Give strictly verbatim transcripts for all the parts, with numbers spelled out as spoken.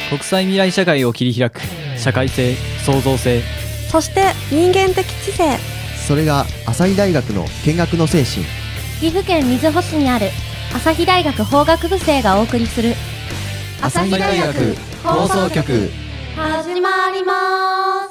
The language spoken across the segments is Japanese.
国際未来社会を切り開く社会性、創造性、 そして人間的知性。 それが朝日大学の見学の精神。 岐阜県瑞穂市にある朝日大学法学部生がお送りする朝日大学放送局、 始まります。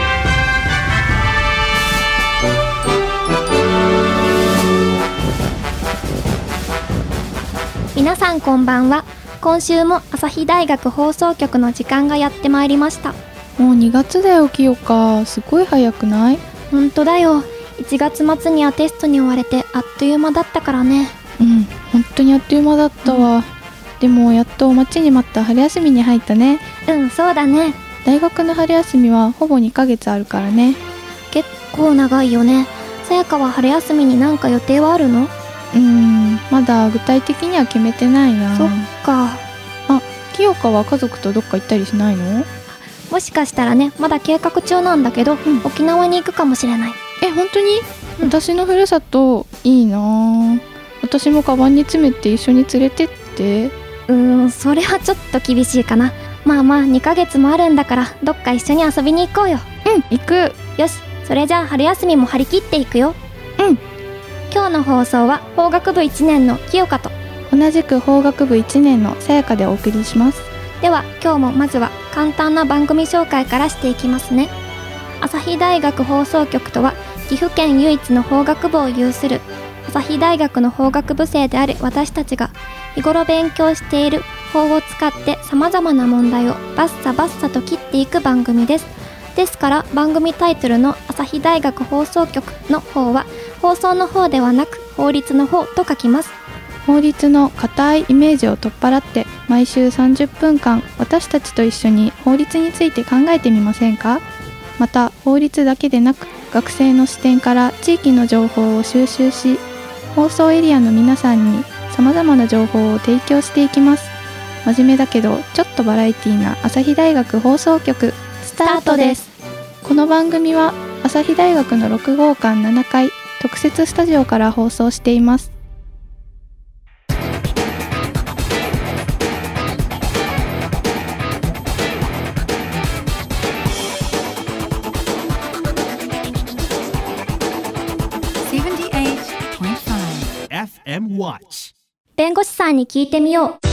皆さんこんばんは。今週も朝日大学放送局の時間がやってまいりました。 もうにがつだよ、清香。すごい早くない？ ほんとだよ。いちがつ末にはテストに追われてあっという間だったからね。 うん、本当にあっという間だったわ、うん、でもやっと待ちに待った春休みに入ったね。 うん、そうだね。 大学の春休みはほぼにかげつあるからね。 結構長いよね。さやかは春休みに何か予定はあるの？ うーん、まだ具体的には決めてないな。 そっか。 あ、清香は家族とどっか行ったりしないの？ もしかしたらね、まだ計画中なんだけど、うん、沖縄に行くかもしれない。 え、本当に？うん、私のふるさといいな。私もカバンに詰めて一緒に連れてって。 うーん、それはちょっと厳しいかな。まあまあにかげつもあるんだからどっか一緒に遊びに行こうよ。 うん、行く。 よし、それじゃあ春休みも張り切っていくよ。 うん。 今日の放送は法学部いちねんの清香と同じく法学部いちねんのさやかでお送りします。 では今日もまずは簡単な番組紹介からしていきますね。朝日大学放送局とは岐阜県唯一の法学部を有する朝日大学の法学部生である私たちが日頃勉強している法を使って様々な問題をバッサバッサと切っていく番組です。ですから番組タイトルの朝日大学放送局の方は放送の方ではなく法律の方と書きます。 法律の固いイメージを取っ払って毎週さんじゅっぷんかん私たちと一緒に法律について考えてみませんか？また法律だけでなく学生の視点から地域の情報を収集し放送エリアの皆さんに様々な情報を提供していきます。真面目だけどちょっとバラエティーな朝日大学放送局スタートです。この番組は朝日大学のろくごうかんななかい特設スタジオから放送しています。 エフエム Watch 弁護士さんに聞いてみよう。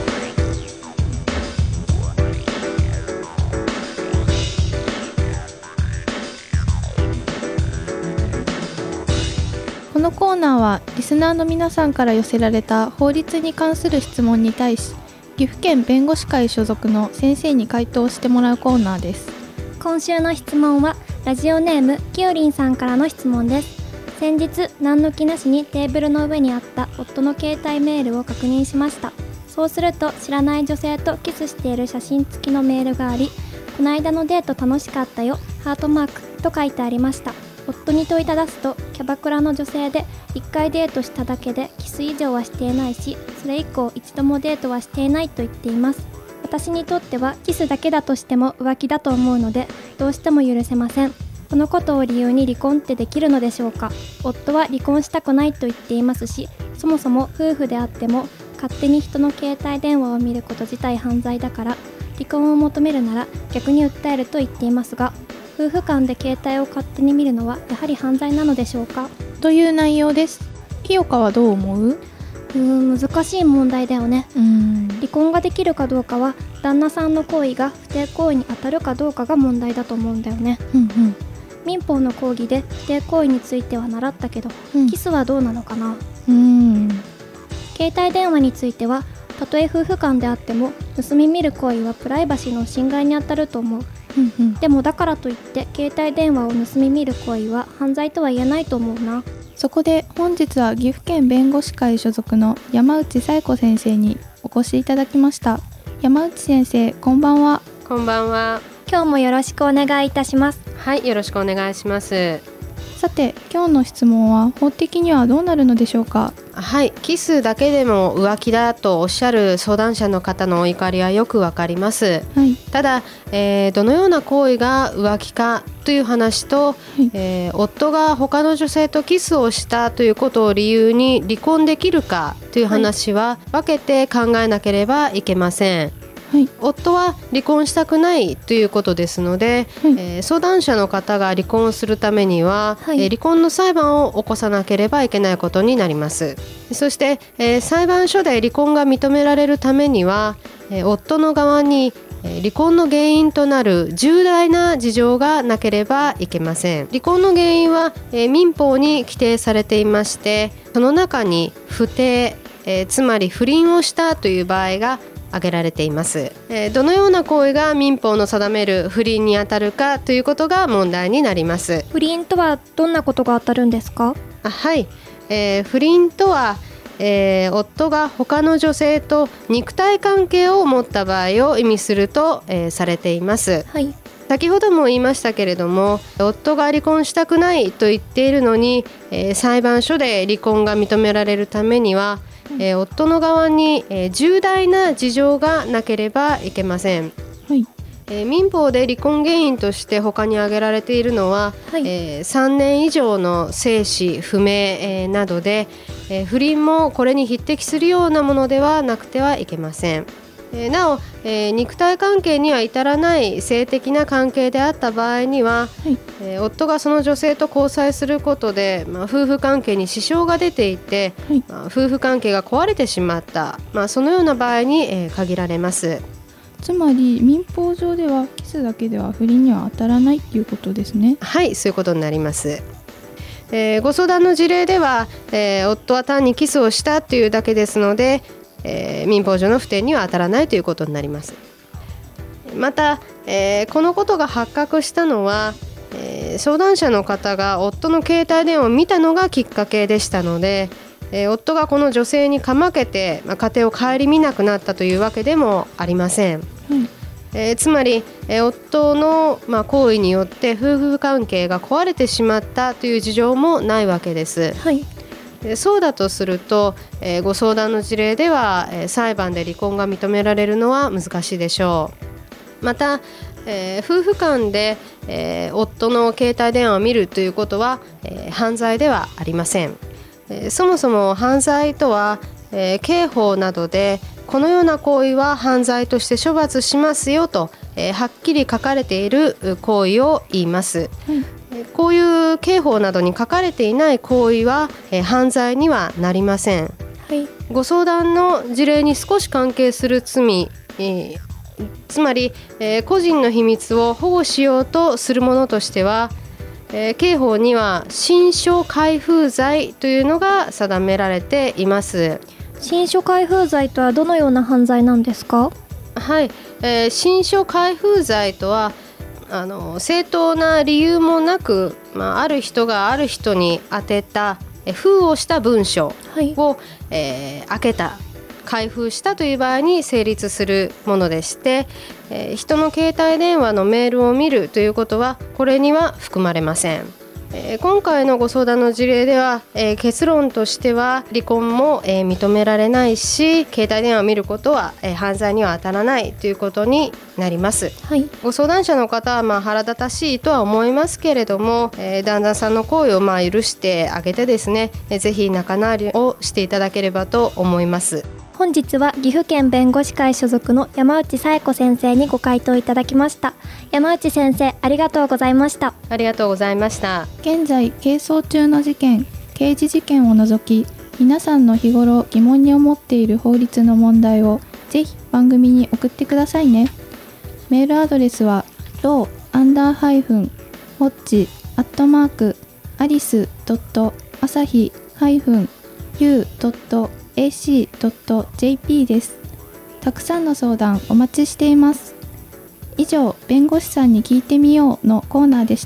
このコーナーはリスナーの皆さんから寄せられた法律に関する質問に対し岐阜県弁護士会所属の先生に回答してもらうコーナーです。 今週の質問はラジオネームきよりんさんからの質問です。先日何の気なしにテーブルの上にあった夫の携帯メールを確認しました。そうすると知らない女性とキスしている写真付きのメールがあり、この間のデート楽しかったよ、ハートマークと書いてありました。夫に問いただすとキャバクラの女性でいっかいデートしただけでキス以上はしていないし、それ以降一度もデートはしていないと言っています。私にとってはキスだけだとしても浮気だと思うのでどうしても許せません。このことを理由に離婚ってできるのでしょうか？夫は離婚したくないと言っていますし、そもそも夫婦であっても勝手に人の携帯電話を見ること自体犯罪だから離婚を求めるなら逆に訴えると言っていますが、夫婦間で携帯を勝手に見るのはやはり犯罪なのでしょうか？ という内容です。清香はどう思う？ うーん、難しい問題だよね。 うーん、 離婚ができるかどうかは旦那さんの行為が不貞行為に当たるかどうかが問題だと思うんだよね。 うんうん、 民法の講義で不貞行為については習ったけど、うん、キスはどうなのかな。 うーん、 携帯電話についてはたとえ夫婦間であっても盗み見る行為はプライバシーの侵害に当たると思う。 うんうん、 でもだからといって携帯電話を盗み見る行為は犯罪とは言えないと思うな。 そこで本日は岐阜県弁護士会所属の山内紗恵子先生にお越しいただきました。山内先生、こんばんは。 こんばんは。 今日もよろしくお願いいたします。 はい、よろしくお願いします。 さて、今日の質問は法的にはどうなるのでしょうか？ はい、キスだけでも浮気だとおっしゃる相談者の方のお怒りはよくわかります、 はい、 ただ、えー、どのような行為が浮気かという話と、はいえー、夫が他の女性とキスをしたということを理由に離婚できるかという話は分けて考えなければいけません。 はい、 夫は離婚したくないということですので、はい、えー、相談者の方が離婚するためには、はい、えー、離婚の裁判を起こさなければいけないことになります。そして、えー、裁判所で離婚が認められるためには、えー、夫の側に離婚の原因となる重大な事情がなければいけません。離婚の原因は、えー、民法に規定されていまして、その中に不貞、えー、つまり不倫をしたという場合が挙げられています。えー、どのような行為が民法の定める不倫にあたるかということが問題になります。 不倫とはどんなことが当たるんですか？ あ、はい、えー、不倫とは、えー、夫が他の女性と肉体関係を持った場合を意味すると、えー、されています。はい、先ほども言いましたけれども、夫が離婚したくないと言っているのに、えー、裁判所で離婚が認められるためには、えー、夫の側に、えー、重大な事情がなければいけません。はい、えー、民法で離婚原因として他に挙げられているのは、はい、えー、さんねん以上の生死不明、えー、などで、えー、不倫もこれに匹敵するようなものではなくてはいけません。えー、なお、えー、肉体関係には至らない性的な関係であった場合には、はい、えー、夫がその女性と交際することで、まあ、夫婦関係に支障が出ていて、はい、まあ、夫婦関係が壊れてしまった、まあ、そのような場合に、えー、限られます。 つまり民法上ではキスだけでは不倫には当たらないということですね。 はい、そういうことになります。えー、ご相談の事例では、えー、夫は単にキスをしたというだけですので、えー、民法上の不貞には当たらないということになります。また、えー、このことが発覚したのは、えー、相談者の方が夫の携帯電話を見たのがきっかけでしたので、えー、夫がこの女性にかまけて、まあ、家庭を顧みなくなったというわけでもありません。うん、えー、つまり、えー、夫の、まあ、行為によって夫婦関係が壊れてしまったという事情もないわけです。はい、そうだとすると、えー、ご相談の事例では、えー、裁判で離婚が認められるのは難しいでしょう。また、えー、夫婦間で、えー、夫の携帯電話を見るということは、えー、犯罪ではありません。えー、そもそも犯罪とは、えー、刑法などでこのような行為は犯罪として処罰しますよと、えー、はっきり書かれている行為を言います。うん、こういう刑法などに書かれていない行為は、えー、犯罪にはなりません。はい、ご相談の事例に少し関係する罪、えー、つまり、えー、個人の秘密を保護しようとするものとしては、えー、刑法には親書開封罪というのが定められています。 親書開封罪とはどのような犯罪なんですか？ はい、えー、親書開封罪とはあの正当な理由もなく、まあ、ある人がある人に宛てたえ封をした文書を、はい、えー、開けた開封したという場合に成立するものでして、えー、人の携帯電話のメールを見るということはこれには含まれません。えー、今回のご相談の事例では、えー、結論としては離婚も、えー、認められないし、携帯電話を見ることは、えー、犯罪には当たらないということになります。はい、ご相談者の方は、まあ、腹立たしいとは思いますけれども、えー、旦那さんの行為を、まあ、許してあげてですね、えー、ぜひ仲直りをしていただければと思います。 本日は岐阜県弁護士会所属の山内紗恵子先生にご回答いただきました。山内先生、ありがとうございました。 ありがとうございました。 現在係争中の事件、刑事事件を除き、皆さんの日頃疑問に思っている法律の問題をぜひ番組に送ってくださいね。メールアドレスは ロー アンダーハイフン ウォッチ アットマーク アリス ドット アサヒ ハイフン ユー ドット エーシー ドット ジェーピー です。たくさんの相談お待ちしています。以上、弁護士さんに聞いてみようのコーナーでした。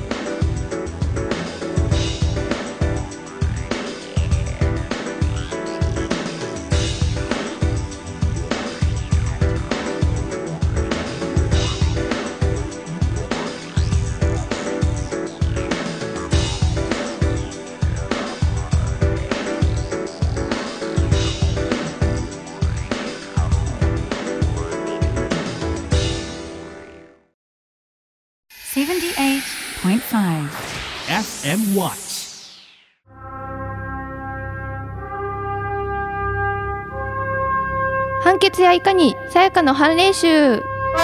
セブンティーエイトポイントファイブエフエム Watch。 阪判決やいかにさやかの判例集。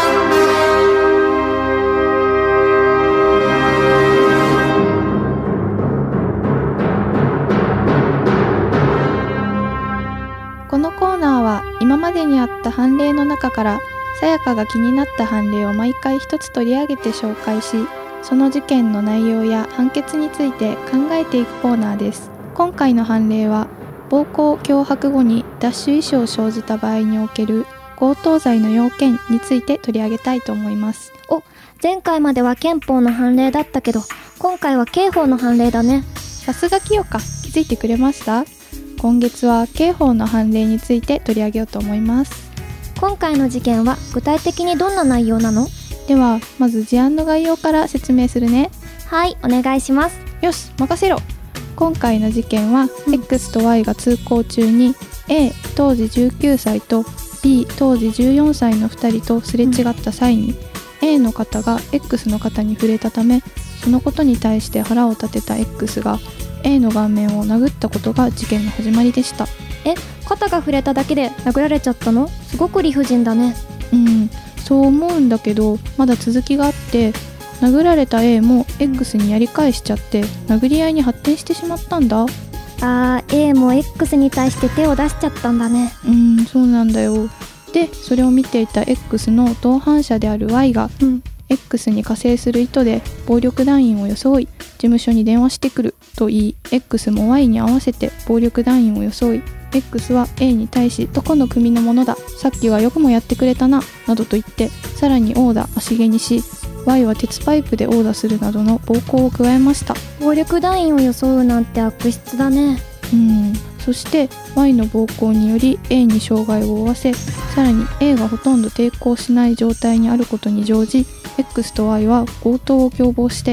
このコーナーは今までにあった判例の中からさやかが気になった判例を毎回一つ取り上げて紹介し、その事件の内容や判決について考えていくコーナーです。今回の判例は暴行・脅迫後に奪取意思を生じた場合における強盗罪の要件について取り上げたいと思います。 お、前回までは憲法の判例だったけど、今回は刑法の判例だね。 さすが清香、気づいてくれました？今月は刑法の判例について取り上げようと思います。 今回の事件は具体的にどんな内容なの？ ではまず事案の概要から説明するね。 はい、お願いします。 よし、任せろ。今回の事件は、 うん、 X と Y が通行中に A 当時じゅうきゅうさいと B 当時じゅうよんさいのふたりとすれ違った際に、うん、A の方が X の方に触れたため、そのことに対して腹を立てた X が A の顔面を殴ったことが事件の始まりでした。 え、肩が触れただけで殴られちゃったの？すごく理不尽だね。 うん、そう思うんだけど、まだ続きがあって、殴られた A も X にやり返しちゃって殴り合いに発展してしまったんだ。 あー、A も X に対して手を出しちゃったんだね。 うん、そうなんだよ。で、それを見ていた X の同伴者である Y が、うん、X に加勢する意図で暴力団員を装い事務所に電話してくると言い、 X も Y に合わせて暴力団員を装い、 X は A に対しどこの組のものだ、さっきはよくもやってくれたななどと言ってさらに殴打足蹴にし、 Y は鉄パイプで殴打するなどの暴行を加えました。 暴力団員を装うなんて悪質だね。 うん、そして Y の暴行により A に傷害を負わせ、さらに A がほとんど抵抗しない状態にあることに乗じ、 X と Y は強盗を共謀して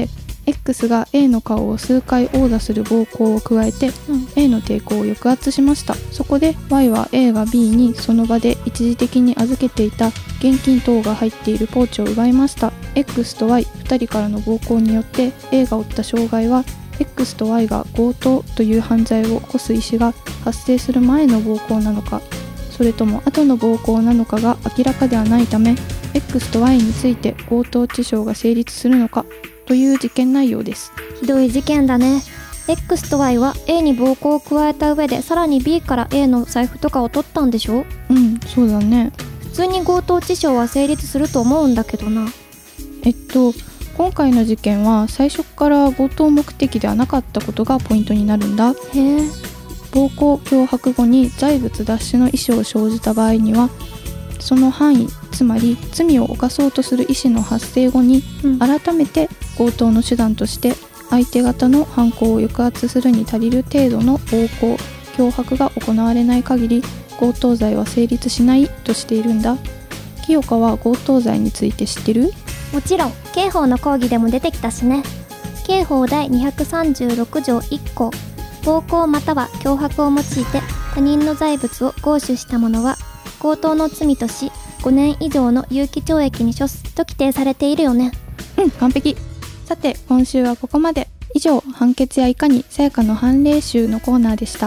X が A の顔を数回殴打する暴行を加えて、うん、A の抵抗を抑圧しました。そこで Y は A が B にその場で一時的に預けていた現金等が入っているポーチを奪いました。 X と Yふたりからの暴行によって A が負った傷害は X と Y が強盗という犯罪を起こす意思が発生する前の暴行なのか、それとも後の暴行なのかが明らかではないため、 X と Y について強盗致傷が成立するのかという事件内容です。 ひどい事件だね。 X と Y は A に暴行を加えた上でさらに B から A の財布とかを取ったんでしょ？ うん、そうだね。 普通に強盗致傷は成立すると思うんだけどな。 えっと今回の事件は最初から強盗目的ではなかったことがポイントになるんだ。 へえ。 暴行・脅迫後に財物奪取の意思を生じた場合には、その範囲、つまり罪を犯そうとする意思の発生後に、うん、改めて強盗の手段として相手方の犯行を抑圧するに足りる程度の暴行・脅迫が行われない限り強盗罪は成立しないとしているんだ。清香は強盗罪について知ってる？ もちろん、刑法の講義でも出てきたしね。刑法第にひゃくさんじゅうろく条いっ項、暴行または脅迫を用いて他人の財物を強取した者は強盗の罪としごねん以上の有期懲役に処すと規定されているよね。 うん、完璧。さて今週はここまで。以上、判決やいかにさやかの判例集のコーナーでした。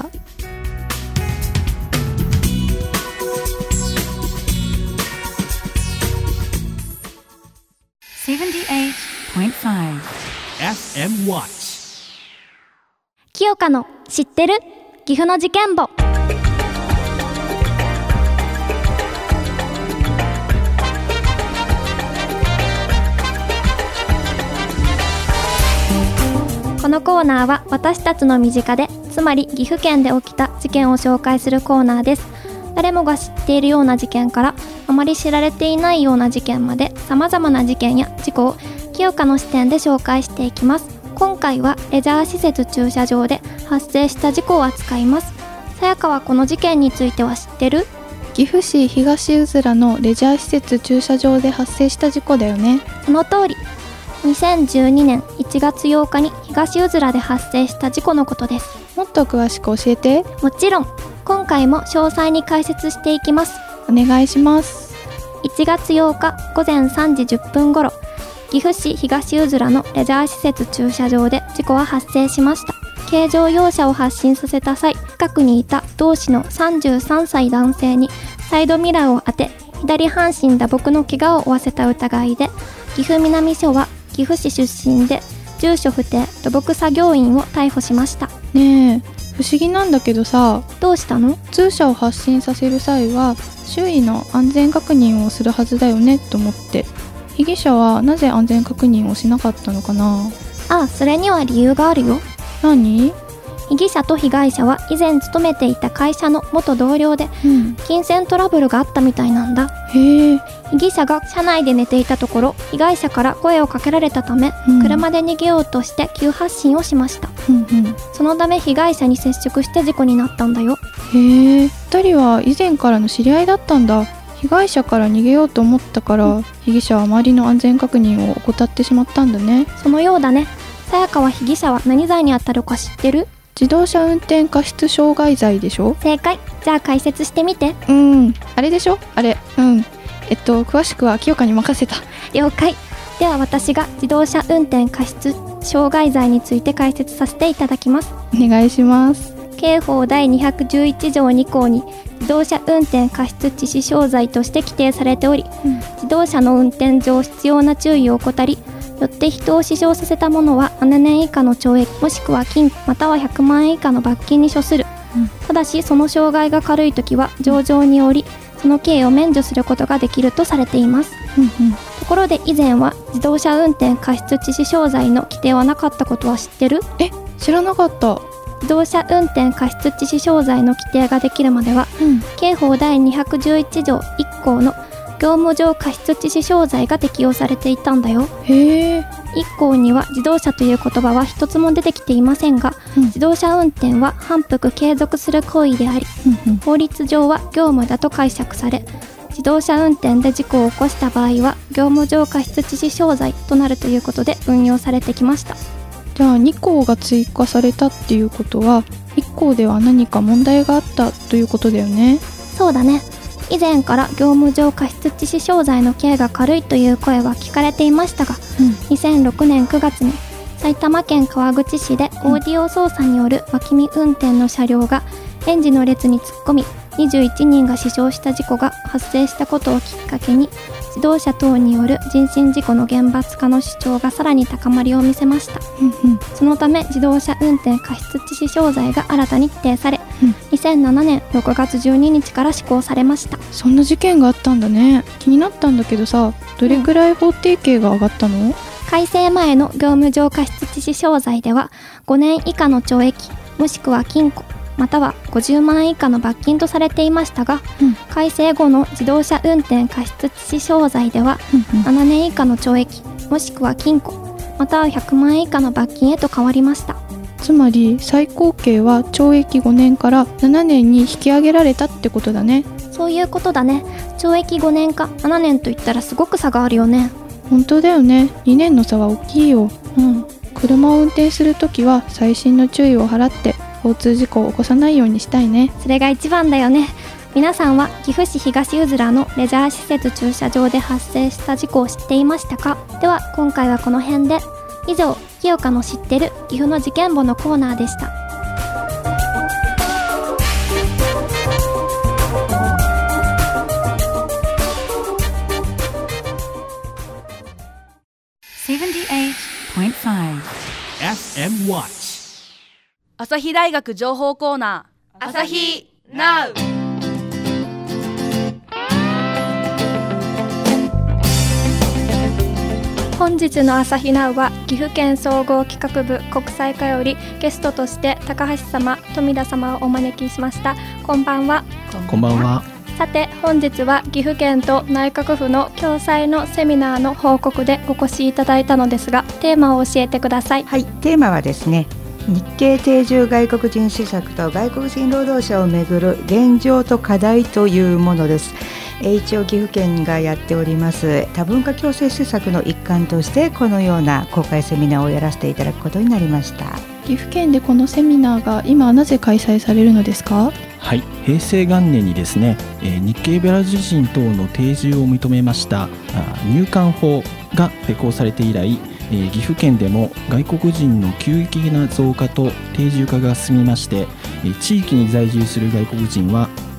セブンティエイトポイントファイブ エフエム Watch。 清香の知ってる？岐阜の事件簿。このコーナーは私たちの身近で、つまり岐阜県で起きた事件を紹介するコーナーです。誰もが知っているような事件からあまり知られていないような事件まで、様々な事件や事故を清香の視点で紹介していきます。今回はレジャー施設駐車場で発生した事故を扱います。さやかはこの事件については知ってる？ 岐阜市東うずらのレジャー施設駐車場で発生した事故だよね。 その通り。にせんじゅうにねんいちがつようかに東うずらで発生した事故のことです。 もっと詳しく教えて。 もちろん。今回も詳細に解説していきます。 お願いします。 いちがつようかごぜんさんじじゅっぷん頃、岐阜市東うずらのレジャー施設駐車場で事故は発生しました。軽乗用車を発進させた際、近くにいた同市のさんじゅうさんさい男性にサイドミラーを当て左半身打撲の怪我を負わせた疑いで、岐阜南署は岐阜市出身で住所不定土木作業員を逮捕しました。 ねえ、不思議なんだけどさ、 どうしたの？ 通車を発進させる際は周囲の安全確認をするはずだよねと思って、被疑者はなぜ安全確認をしなかったのかな？ ああ、それには理由があるよ。 何？ 被疑者と被害者は以前勤めていた会社の元同僚で、 うん、 金銭トラブルがあったみたいなんだ。 へえ。 被疑者が車内で寝ていたところ、被害者から声をかけられたため、 うん、 車で逃げようとして急発進をしました、 うんうん、 そのため被害者に接触して事故になったんだよ。 へえ、ふたりは以前からの知り合いだったんだ。被害者から逃げようと思ったから、うん、被疑者は周りの安全確認を怠ってしまったんだね。 そのようだね。さやかは被疑者は何罪に当たるか知ってる？ 自動車運転過失傷害罪でしょ？ 正解。じゃあ解説してみて。 うん、あれでしょ？あれ、うん。えっと詳しくは清香に任せた。 了解。では私が自動車運転過失傷害罪について解説させていただきます。 お願いします。 刑法第にひゃくじゅういち条に項に自動車運転過失致死傷罪として規定されており、うん、自動車の運転上必要な注意を怠り、よって人を死傷させた者はななねん以下の懲役もしくは禁錮またはひゃくまんえん以下の罰金に処する、うん、ただしその傷害が軽いときは情状によりその刑を免除することができるとされています、うんうん、ところで以前は自動車運転過失致死傷罪の規定はなかったことは知ってる？ え、知らなかった。 自動車運転過失致死傷罪の規定ができるまでは、うん、刑法第にひゃくじゅういち条いっ項の業務上過失致死傷罪が適用されていたんだよ。 へー。 いっ項には自動車という言葉は一つも出てきていませんが、うん、自動車運転は反復継続する行為であり、うんうん、法律上は業務だと解釈され、自動車運転で事故を起こした場合は業務上過失致死傷罪となるということで運用されてきました。 じゃあに項が追加されたっていうことはいっ項では何か問題があったということだよね。 そうだね。以前から業務上過失致死傷罪の刑が軽いという声は聞かれていましたが、うん、にせんろくねんくがつに埼玉県川口市でオーディオ操作による脇見運転の車両が園児の列に突っ込みにじゅういちにんが死傷した事故が発生したことをきっかけに、自動車等による人身事故の厳罰化の主張がさらに高まりを見せました、うんうん、そのため自動車運転過失致死傷罪が新たに規定され、うん、にせんななねんろくがつじゅうににちから施行されました。 そんな事件があったんだね。気になったんだけどさ、どれくらい法定刑が上がったの？うん、 改正前の業務上過失致死傷罪ではごねん以下の懲役もしくは禁錮またはごじゅうまんえん以下の罰金とされていましたが、うん、改正後の自動車運転過失致死傷罪では、うんうん、ななねん以下の懲役もしくは禁錮またはひゃくまんえん以下の罰金へと変わりました。 つまり最高刑は懲役ごねんからななねんに引き上げられたってことだね。 そういうことだね。懲役ごねんかななねんといったらすごく差があるよね。 本当だよね。にねんの差は大きいよ。うん、車を運転するときは細心の注意を払って交通事故を起こさないようにしたいね。 それが一番だよね。皆さんは岐阜市東うずらのレジャー施設駐車場で発生した事故を知っていましたか？では今回はこの辺で。以上、清香の知ってる岐阜の事件簿のコーナーでした。 セブンティーエイトポイントファイブ エフエム Watch 朝日大学情報コーナー朝日 ナウ。 本日の朝日ナウは岐阜県総合企画部国際課よりゲストとして高橋様、富田様をお招きしました。こんばんは。 こんばんは。 さて本日は岐阜県と内閣府の共催のセミナーの報告でお越しいただいたのですが、テーマを教えてください。 はい、テーマはですね、日系定住外国人施策と外国人労働者をめぐる現状と課題というものです。一応岐阜県がやっております多文化共生施策の一環としてこのような公開セミナーをやらせていただくことになりました。 岐阜県でこのセミナーが今なぜ開催されるのですか？ はい、平成元年にですね、えー、日系ベラルーシ人等の定住を認めました入管法が施行されて以来、えー、岐阜県でも外国人の急激な増加と定住化が進みまして、えー、地域に在住する外国人は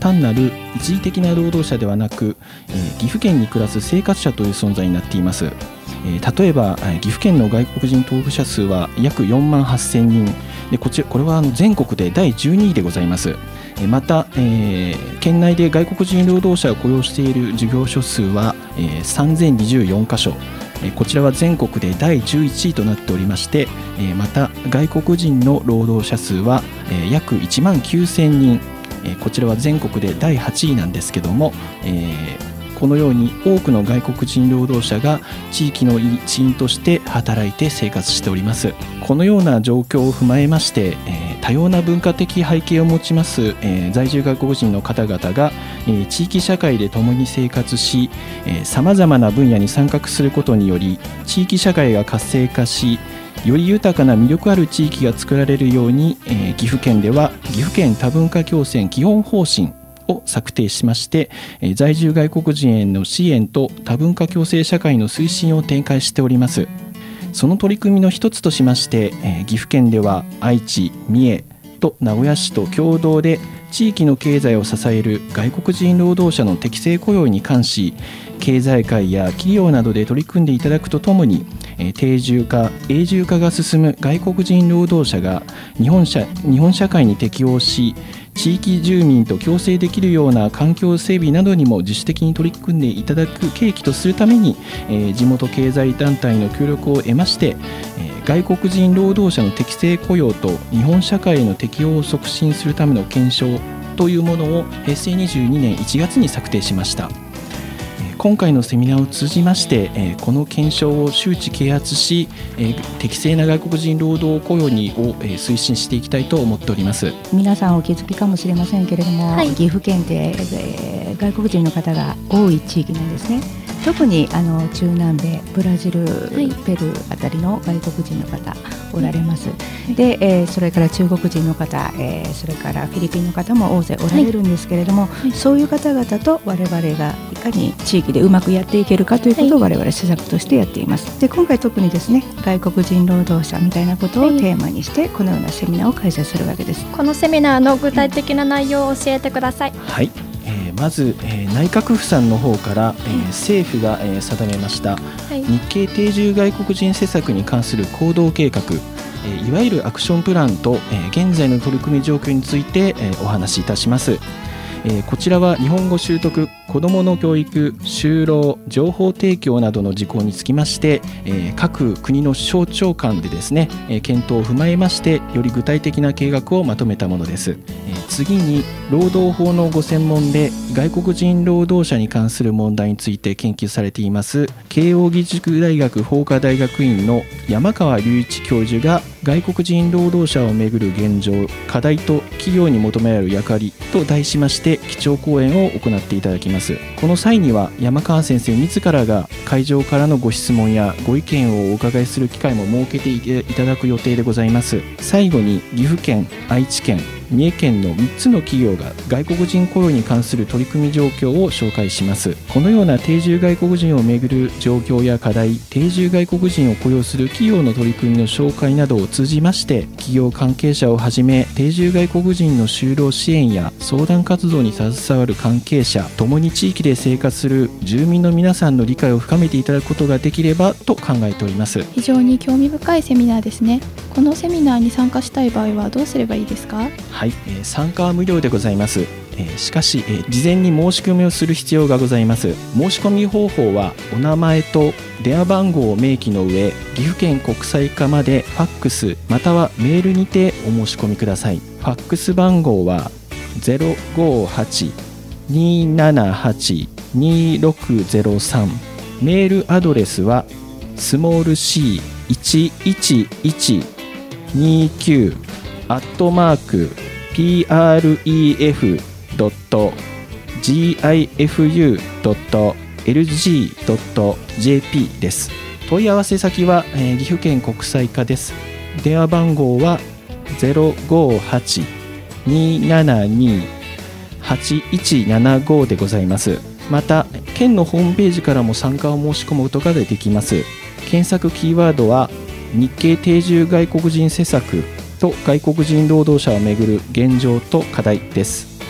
単なる一時的な労働者ではなく、えー、岐阜県に暮らす生活者という存在になっています。えー、例えば岐阜県の外国人登録者数は約よんまんはっせんにんで、こちらこれは全国でだいじゅうにいでございます。また、えー、県内で外国人労働者を雇用している事業所数は、えー、さんぜんにじゅうよんかしょ、えー、こちらは全国でだいじゅういちいとなっておりまして、えー、また外国人の労働者数は、えー、約いちまんきゅうせんにん、えー、こちらは全国でだいはちいなんですけども、えーこのように多くの外国人労働者が地域の一員として働いて生活しております。このような状況を踏まえまして、えー、多様な文化的背景を持ちます、えー、在住外国人の方々が、えー、地域社会で共に生活し、さまざまな分野に参画することにより地域社会が活性化し、より豊かな魅力ある地域が作られるように、えー、岐阜県では岐阜県多文化共生基本方針を策定しまして、えー、在住外国人への支援と多文化共生社会の推進を展開しております。その取り組みの一つとしまして、えー、岐阜県では愛知、三重と名古屋市と共同で地域の経済を支える外国人労働者の適正雇用に関し、経済界や企業などで取り組んでいただくとともに、えー、定住化、永住化が進む外国人労働者が日本社、日本社会に適応し、地域住民と共生できるような環境整備などにも自主的に取り組んでいただく契機とするために、えー、地元経済団体の協力を得まして、えー、外国人労働者の適正雇用と日本社会への適応を促進するための検証というものをへいせいにじゅうにねんいちがつに策定しました。今回のセミナーを通じまして、えー、この検証を周知啓発し、えー、適正な外国人労働雇用にを、えー、推進していきたいと思っております。 皆さんお気づきかもしれませんけれども、はい、岐阜県って、えー、外国人の方が多い地域なんですね。特にあの中南米、ブラジル、はい、ペルーあたりの外国人の方おられます、はい、で、えー、それから中国人の方、えー、それからフィリピンの方も大勢おられるんですけれども、はい、そういう方々と我々がいかに地域でうまくやっていけるかということを我々施策としてやっています。で、今回特にですね、外国人労働者みたいなことをテーマにしてこのようなセミナーを開催するわけです。 このセミナーの具体的な内容を教えてください。 はい、えー、まず、えー、内閣府さんの方から、えー、政府が、えー、定めました、はい、日系定住外国人施策に関する行動計画、えー、いわゆるアクションプランと、えー、現在の取り組み状況について、えー、お話しいたします。えー、こちらは日本語習得、子どもの教育、就労、情報提供などの事項につきまして、えー、各国の省庁間でですね、えー、検討を踏まえましてより具体的な計画をまとめたものです。えー、次に労働法のご専門で外国人労働者に関する問題について研究されています慶應義塾大学法科大学院の山川隆一教授が外国人労働者をめぐる現状、課題と企業に求められる役割と題しまして基調講演を行っていただきます。この際には山川先生自らが会場からのご質問やご意見をお伺いする機会も設けていただく予定でございます。最後に岐阜県、愛知県、三重県のみっつの企業が外国人雇用に関する取り組み状況を紹介します。このような定住外国人をめぐる状況や課題、定住外国人を雇用する企業の取り組みの紹介などを通じまして企業関係者をはじめ定住外国人の就労支援や相談活動に携わる関係者ともに地域で生活する住民の皆さんの理解を深めていただくことができればと考えております。 非常に興味深いセミナーですね。このセミナーに参加したい場合はどうすればいいですか？ はい、えー、参加は無料でございます。えー、しかし、えー、事前に申し込みをする必要がございます。申し込み方法はお名前と電話番号を明記の上、岐阜県国際課までファックスまたはメールにてお申し込みください。ファックス番号は ゼロごはち にーななはち にーろくゼロさん、メールアドレスはスモール シーいちいちいちにきゅう アットマーク ピーアールイーエフ ドット ジーアイエフユー ドット エルジー ドット ジェーピー です。問い合わせ先は、えー、岐阜県国際課です。電話番号は ゼロごはち にーななに はちいちななご でございます。また県のホームページからも参加を申し込むことができます。検索キーワードは日系定住外国人施策と外国人労働者をめぐる現状と課題です。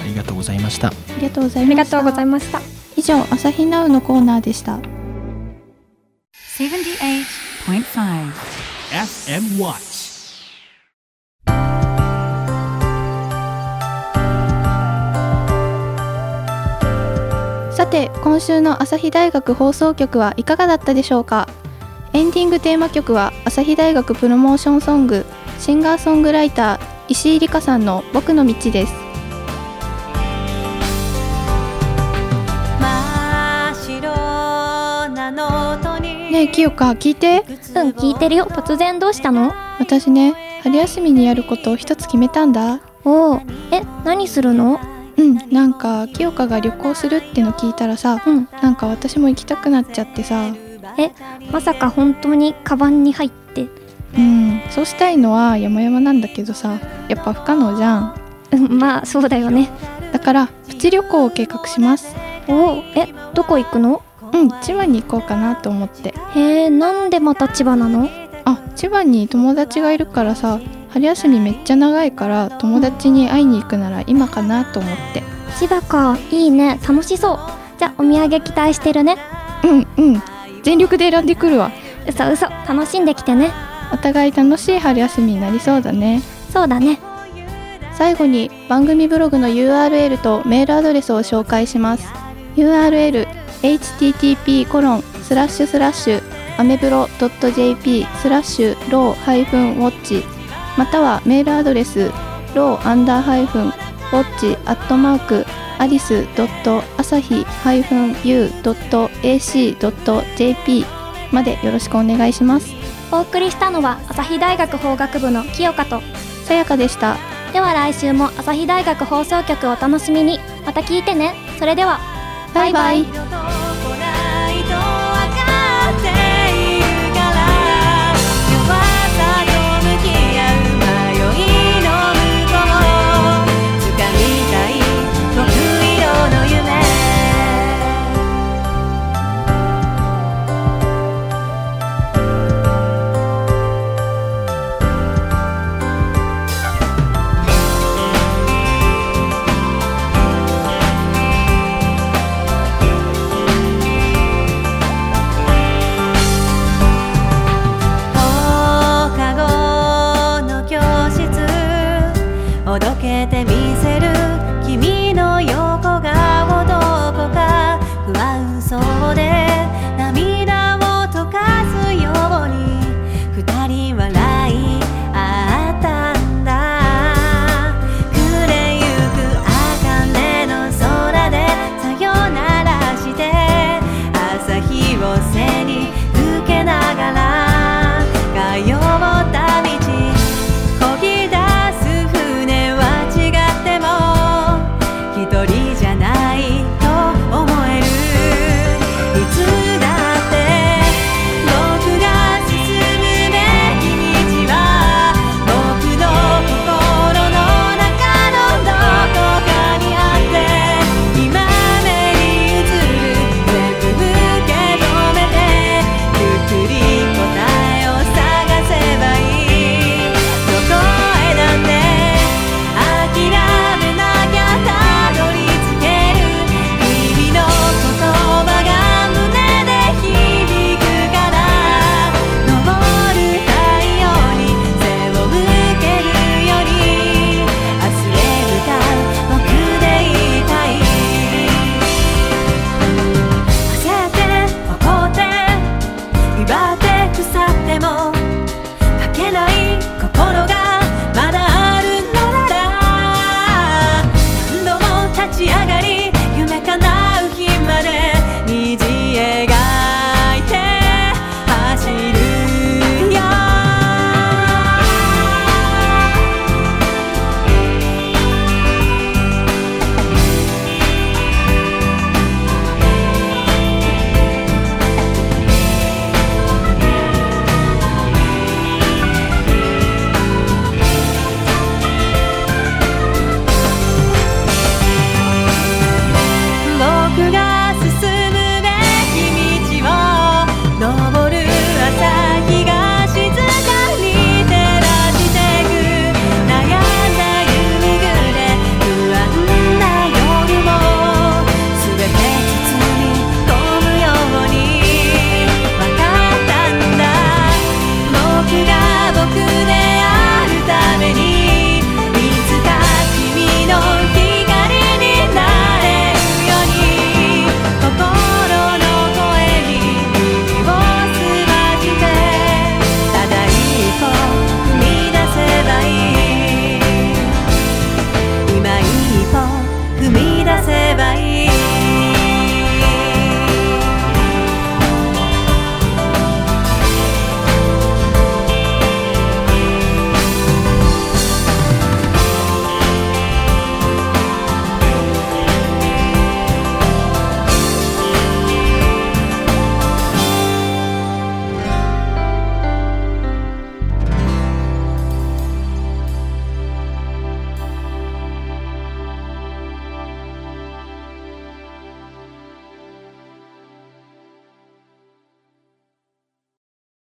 りがとうございました。 ありがとうございました。 ありがとうございました。 以上、朝日ナウのコーナーでした。 ななじゅうはちてんご エフエム Watch。 さて、今週の朝日大学放送局はいかがだったでしょうか。エンディングテーマ曲は朝日大学プロモーションソング、シンガーソングライター石井理香さんの僕の道です。ねえ、清香、聞いて。 うん、聞いてるよ。突然どうしたの？ 私ね、春休みにやることを一つ決めたんだ。 おお、え、何するの？ うん、なんか清香が旅行するっての聞いたらさ、うん、なんか私も行きたくなっちゃってさ。 え、まさか本当にカバンに入って？ うん、そうしたいのは山々なんだけどさ、やっぱ不可能じゃん。 うん、まあそうだよね。 だからプチ旅行を計画します。 おお、え、どこ行くの？ うん、千葉に行こうかなと思って。 へえ、なんでまた千葉なの？ あ、千葉に友達がいるからさ、春休みめっちゃ長いから友達に会いに行くなら今かなと思って。 千葉か、いいね、楽しそう。じゃあお土産期待してるね。 うんうん、全力で選んでくるわ。 うそうそ、楽しんできてね。 お互い楽しい春休みになりそうだね。 そうだね。 最後に番組ブログの ユーアールエル とメールアドレスを紹介します。 ユーアールエル エイチティーティーピーコロンスラッシュスラッシュアメブロ ドットジェーピー スラッシュローハイフンウォッチ、またはメールアドレスローアンダーハイフンウォッチアットマークアリスドットアサヒハイフンユードットエーシードットジェーピー までよろしくお願いします。 お送りしたのは朝日大学法学部の清香とさやかでした。 では来週も朝日大学放送局をお楽しみに。また聞いてね。それではバイバイ。 おどけてみせる君のよう